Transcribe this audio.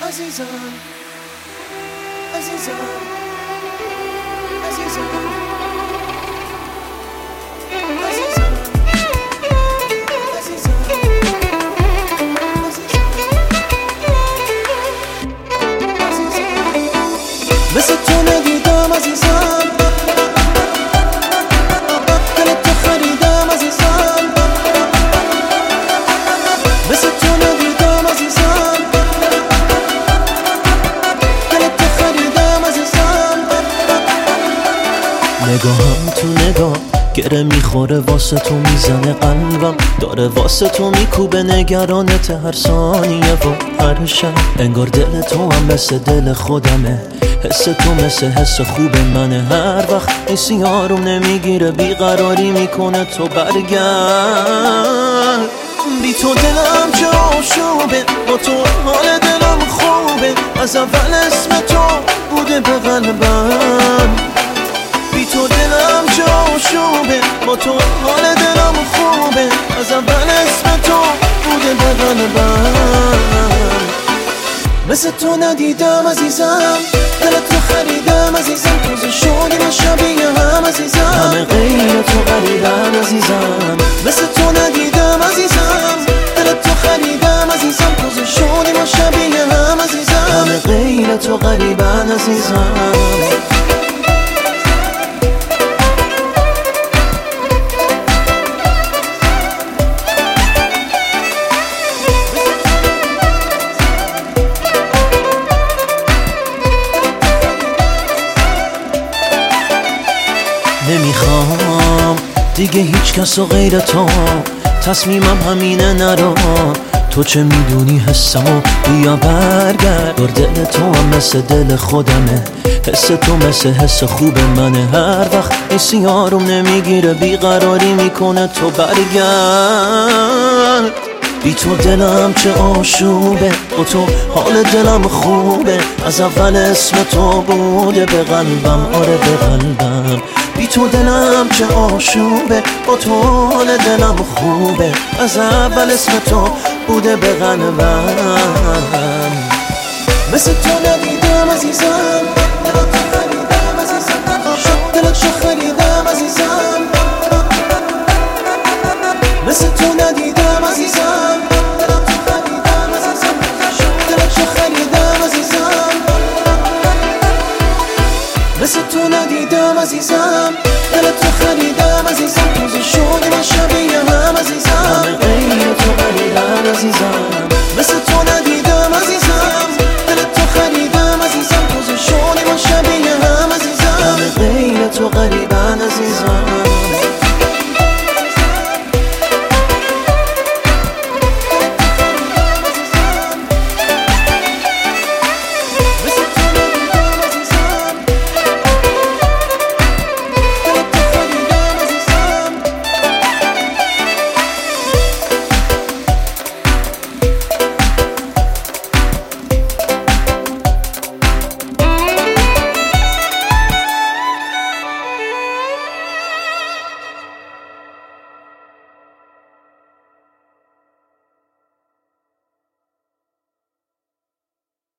عزیزم عزیزم عزیزم مثل تو ندیدم عزیزم، دلت تو خریدم عزیزم، مثل تو ندیدم عزیزم، دلت تو خریدم عزیزم. نگاهم تو نگاه گره میخوره، واسه تو میزنه قلبم، داره واسه تو میکوبه نگرانت هر ثانیه و هر شب. انگار دل تو هم مثل دل خودمه، حس تو مثل حس خوب منه. هر وقت این سیاروم نمیگیره بیقراری میکنه تو برگرد. بی تو دلم چه آشوبه، با تو حال دلم خوبه، از اول اسم تو بوده به قلبم. بی تو دلم چه آشوبه، با تو حال دلم خوبه، از اول اسم تو بوده به قلبم. مثل تو ندیدم عزیزم، دلت تو خریدم عزیزم، توزه شدیم شبیه هم عزیزم، همه غیر تو غریبم عزیزم. مثل تو ندیدم عزیزم، دلت تو خریدم عزیزم، توزه شدیم شبیه هم عزیزم، همه غیر تو غریبم عزیزم. نمیخوام دیگه هیچ کس و غیر تو، تصمیمم همینه نرو. تو چه میدونی حسمو، بیا برگرد. دور دل تو هم مثل دل خودمه، حس تو مثل حس خوب منه. هر وقت این سیاروم نمیگیره بیقراری میکنه تو برگرد. بی تو دلم چه آشوبه، با تو حال دلم خوبه، از اول اسم تو بوده به قلبم، آره به قلبم. بی تو دلم چه آشوبه، با تو حال دلم خوبه، از اول اسم تو بوده به قلبم. مثل تو ندیدم عزیزم، دلت تو خریدم عزیزم، دلت تو خریدم عزیزم. مثل تو ندیدم عزیزم،